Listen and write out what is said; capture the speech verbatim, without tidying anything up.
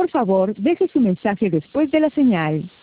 Por favor, deje su mensaje después de la señal.